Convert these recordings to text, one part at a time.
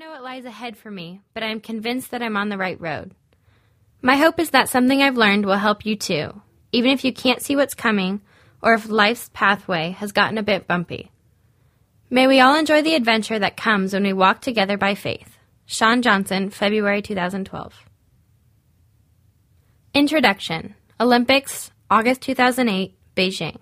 know what lies ahead for me, but I am convinced that I'm on the right road. My hope is that something I've learned will help you too, even if you can't see what's coming or if life's pathway has gotten a bit bumpy. May we all enjoy the adventure that comes when we walk together by faith. Sean Johnson, February 2012. Introduction. Olympics, August 2008, Beijing.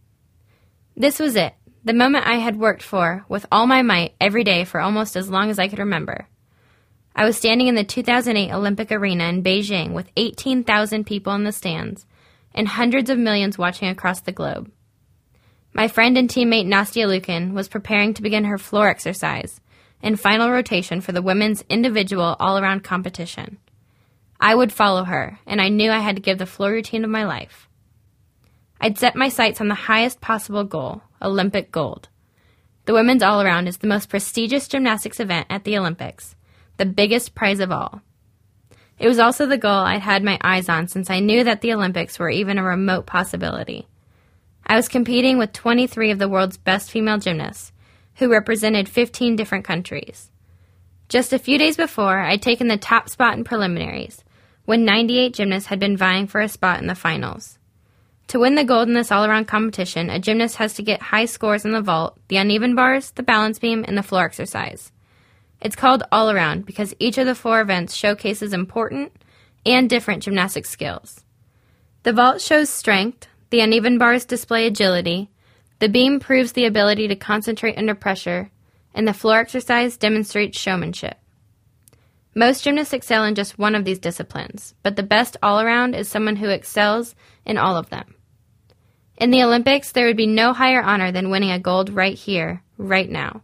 This was it, the moment I had worked for with all my might every day for almost as long as I could remember. I was standing in the 2008 Olympic Arena in Beijing with 18,000 people in the stands and hundreds of millions watching across the globe. My friend and teammate Nastia Liukin was preparing to begin her floor exercise and final rotation for the women's individual all-around competition. I would follow her, and I knew I had to give the floor routine of my life. I'd set my sights on the highest possible goal, Olympic gold. The women's all-around is the most prestigious gymnastics event at the Olympics, the biggest prize of all. It was also the goal I'd had my eyes on since I knew that the Olympics were even a remote possibility. I was competing with 23 of the world's best female gymnasts, who represented 15 different countries. Just a few days before, I'd taken the top spot in preliminaries, when 98 gymnasts had been vying for a spot in the finals. To win the gold in this all-around competition, a gymnast has to get high scores in the vault, the uneven bars, the balance beam, and the floor exercise. It's called all-around because each of the 4 events showcases important and different gymnastic skills. The vault shows strength, the uneven bars display agility, the beam proves the ability to concentrate under pressure, and the floor exercise demonstrates showmanship. Most gymnasts excel in just one of these disciplines, but the best all-around is someone who excels in all of them. In the Olympics, there would be no higher honor than winning a gold right here, right now.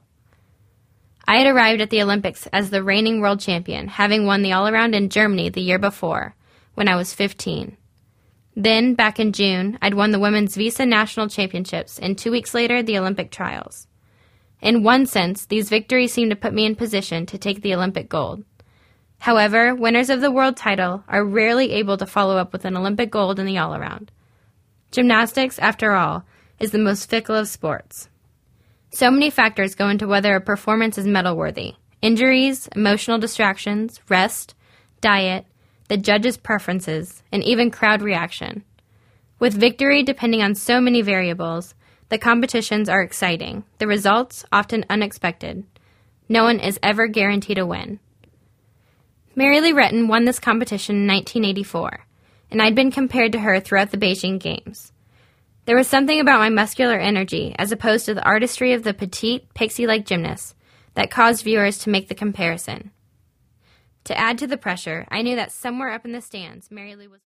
I had arrived at the Olympics as the reigning world champion, having won the all-around in Germany the year before, when I was 15. Then, back in June, I'd won the Women's Visa National Championships, and 2 weeks later, the Olympic trials. In one sense, these victories seemed to put me in position to take the Olympic gold. However, winners of the world title are rarely able to follow up with an Olympic gold in the all-around. Gymnastics, after all, is the most fickle of sports. So many factors go into whether a performance is medal-worthy. Injuries, emotional distractions, rest, diet, the judges' preferences, and even crowd reaction. With victory depending on so many variables, the competitions are exciting, the results often unexpected. No one is ever guaranteed a win. Mary Lee Retton won this competition in 1984, and I'd been compared to her throughout the Beijing Games. There was something about my muscular energy, as opposed to the artistry of the petite, pixie-like gymnast, that caused viewers to make the comparison. To add to the pressure, I knew that somewhere up in the stands, Mary Lee was